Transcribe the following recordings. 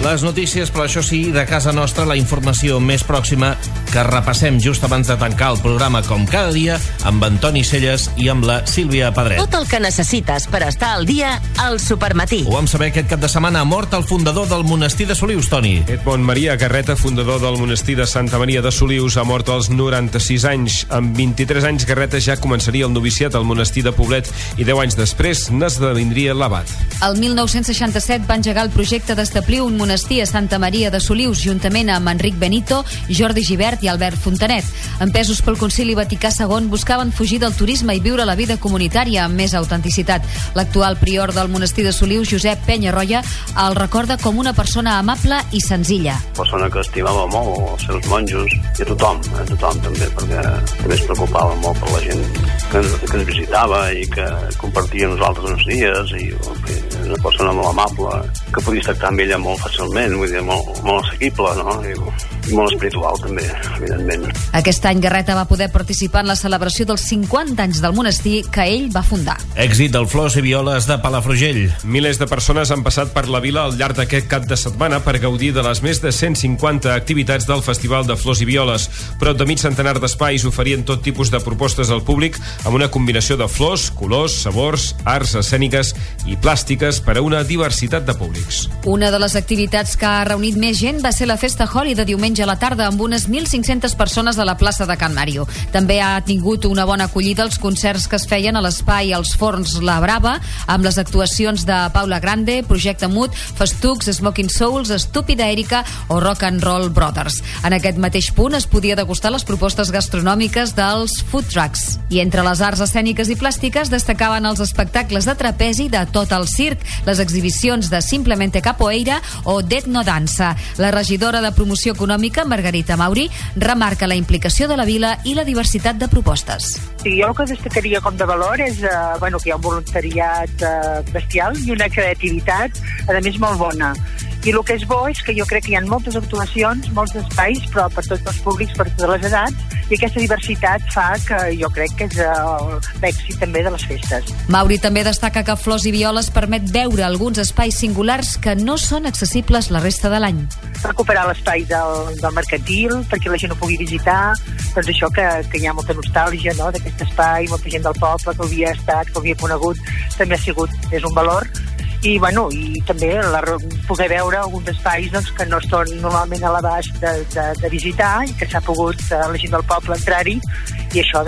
Les notícies, però això sí, de casa nostra, la informació més pròxima que repassem just abans de tancar el programa com cada dia amb Antoni Celles i amb la Sílvia Pedret. Tot el que necessites per estar al dia al Supermatí. Ho vam saber aquest cap de setmana. Ha mort el fundador del monestir de Solius, Toni. Edmond Maria Garreta, fundador del monestir de Santa Maria de Solius, ha mort als 96 anys. Amb 23 anys, Garreta ja començaria el noviciat al monestir de Poblet i 10 anys després n'esdevindria l'abat. El 1967 va engegar el projecte d'establir un monestir a Santa Maria de Solius, juntament amb Enric Benito, Jordi Gibert i Albert Fontanet. Empesos pel Concili Vaticà II, buscaven fugir del turisme i viure la vida comunitària amb més autenticitat. L'actual prior del monestir de Solius, Josep Penyarroia, el recorda com una persona amable i senzilla. Persona que estimava molt els seus monjos i a tothom també, perquè també es preocupava molt per la gent que ens visitava i que compartia amb nosaltres uns dies, i una persona molt amable, que podies tractar amb ella molt fàcilment, vull dir, molt assequible, no? I molt espiritual també, evidentment. Aquest any Garreta va poder participar en la celebració dels 50 anys del monestir que ell va fundar. Èxit del Flors i Violes de Palafrugell. Milers de persones han passat per la vila al llarg d'aquest cap de setmana per gaudir de les més de 150 activitats del Festival de Flors i Violes. Prop de mig centenar d'espais oferien tot tipus de propostes al públic amb una combinació de flors, colors, sabors, arts escèniques i plàstiques per a una diversitat de públics. Una de les activitats que ha reunit més gent va ser la Festa Holi de diumenge a la tarda amb unes 1.500 persones a la plaça de Can Màrio. També ha tingut una bona acollida els concerts que es feien a l'espai Els Forns La Brava, amb les actuacions de Paula Grande, Projecte Mut, Festucs, Smoking Souls, Estúpida Erika o Rock and Roll Brothers. En aquest mateix punt es podia degustar les propostes gastronòmiques dels food trucks. I entre les arts escèniques i plàstiques destacaven els espectacles de trapezi de Tot el Circ, les exhibicions de Simplemente Capoeira o d'Etno Dansa. La regidora de Promoció Econòmica, Margarita Mauri, remarca la implicació de la vila i la diversitat de propostes. Sí, jo el que destacaria com de valor és que hi ha un voluntariat bestial i una creativitat, a més, molt bona. I el que és bo és que jo crec que hi ha moltes actuacions, molts espais, però per tots els públics, per totes les edats, i aquesta diversitat fa que jo crec que és l'èxit també de les festes. Mauri també destaca que Flors i Violes permet veure alguns espais singulars que no són accessibles la resta de l'any. Recuperar l'espai del mercantil perquè la gent ho pugui visitar, doncs això que hi ha molta nostàlgia, no?, d'aquest espai, molta gent del poble que havia estat, que havia conegut, també és un valor. I també poder veure alguns espais que no són normalment a l'abast de visitar i que s'ha pogut la gent del poble entrar-hi, i això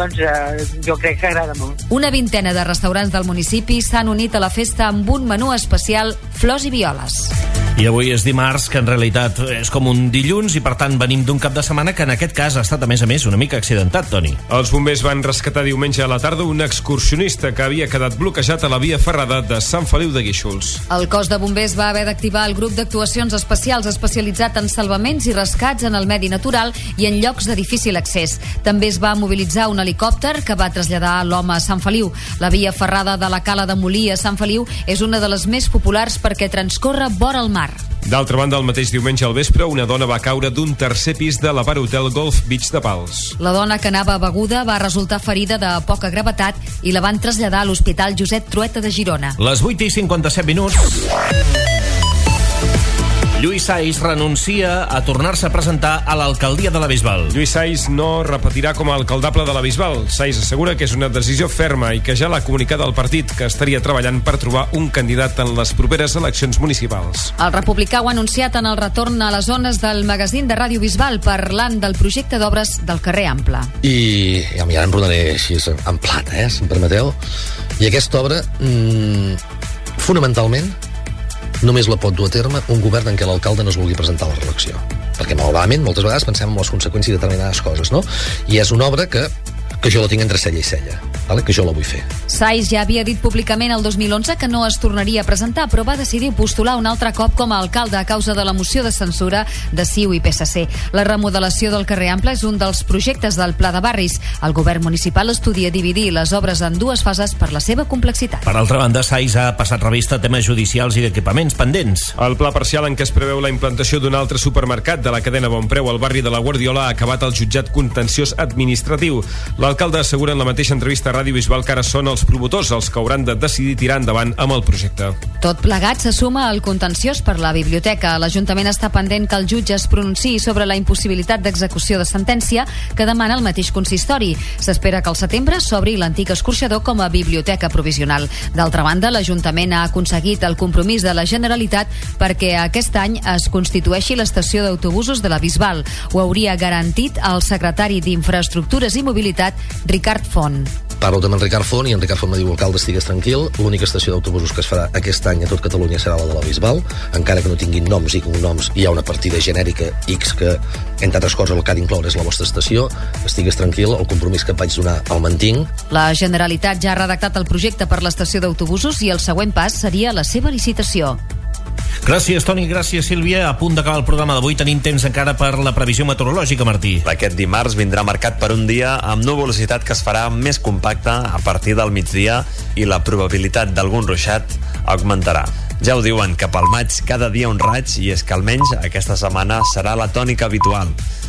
jo crec que agrada molt. Una vintena de restaurants del municipi s'han unit a la festa amb un menú especial Flors i Violes. I avui és dimarts, que en realitat és com un dilluns, i per tant venim d'un cap de setmana que en aquest cas ha estat, a més, una mica accidentat, Toni. Els bombers van rescatar diumenge a la tarda un excursionista que havia quedat bloquejat a la via ferrada de Sant Feliu de Guíxols. El cos de bombers va haver d'activar el grup d'actuacions especials especialitzat en salvaments i rescats en el medi natural i en llocs de difícil accés. També es va mobilitzar un helicòpter que va traslladar l'home a Sant Feliu. La via ferrada de la Cala de Molí a Sant Feliu és una de les més populars perquè transcorre vora el mar. D'altra banda, el mateix diumenge al vespre, una dona va caure d'un tercer pis de l'Avar Hotel Golf Beach de Pals. La dona, que anava beguda, va resultar ferida de poca gravetat i la van traslladar a l'Hospital Josep Trueta de Girona. Les 8:57. Lluís Sais renuncia a tornar-se a presentar a l'alcaldia de la Bisbal. Lluís Sais no repetirà com a alcaldable de la Bisbal. Sais assegura que és una decisió ferma i que ja l'ha comunicat al partit, que estaria treballant per trobar un candidat en les properes eleccions municipals. El republicà ho ha anunciat en el retorn a les zones del magazín de Ràdio Bisbal, parlant del projecte d'obres del carrer Ample. I ara em rodonaré així en plata, si em permeteu. I aquesta obra, fonamentalment, només la pot dur a terme un govern en què l'alcalde no es vulgui presentar a la reelecció. Perquè, malauradament, moltes vegades pensem en les conseqüències de determinades coses, no? I és una obra que jo la tinc entre cella i cella, que jo la vull fer. Sais ja havia dit públicament el 2011 que no es tornaria a presentar, però va decidir postular un altre cop com a alcalde a causa de la moció de censura de CiU i PSC. La remodelació del carrer Ample és un dels projectes del Pla de Barris. El govern municipal estudia dividir les obres en dues fases per la seva complexitat. Per altra banda, Sais ha passat revista a temes judicials i d'equipaments pendents. El pla parcial en què es preveu la implantació d'un altre supermercat de la cadena Bonpreu al barri de la Guardiola ha acabat al jutjat contenciós administratiu. L'alcalde assegura en la mateixa entrevista a Ràdio Bisbal, que ara són els promotors els que hauran de decidir tirar endavant amb el projecte. Tot plegat se suma al contenciós per la biblioteca. L'Ajuntament està pendent que el jutge es pronunciï sobre la impossibilitat d'execució de sentència que demana el mateix consistori. S'espera que al setembre s'obri l'antic escorxador com a biblioteca provisional. D'altra banda, l'Ajuntament ha aconseguit el compromís de la Generalitat perquè aquest any es constitueixi l'estació d'autobusos de la Bisbal. Ho hauria garantit el secretari d'Infraestructures i Mobilitat, Ricard Font. Parlo també amb Ricard Font i en Ricard Font me diu: alcalde, estigues tranquil, l'única estació d'autobusos que es farà aquest any a tot Catalunya serà la de la Bisbal, encara que no tinguin noms i cognoms, hi ha una partida genèrica X que, entre altres coses, el que ha d'incloure és la vostra estació. Estigues tranquil, el compromís que et vaig donar el mantinc. La Generalitat ja ha redactat el projecte per l'estació d'autobusos i el següent pas seria la seva licitació. Gràcies, Toni, gràcies, Sílvia. A punt d'acabar el programa d'avui tenim temps encara per la previsió meteorològica, Martí. Aquest dimarts vindrà marcat per un dia amb nuvolositat que es farà més compacta a partir del migdia i la probabilitat d'algun ruixat augmentarà. Ja ho diuen, cap al maig cada dia un raig, i és que almenys aquesta setmana serà la tònica habitual.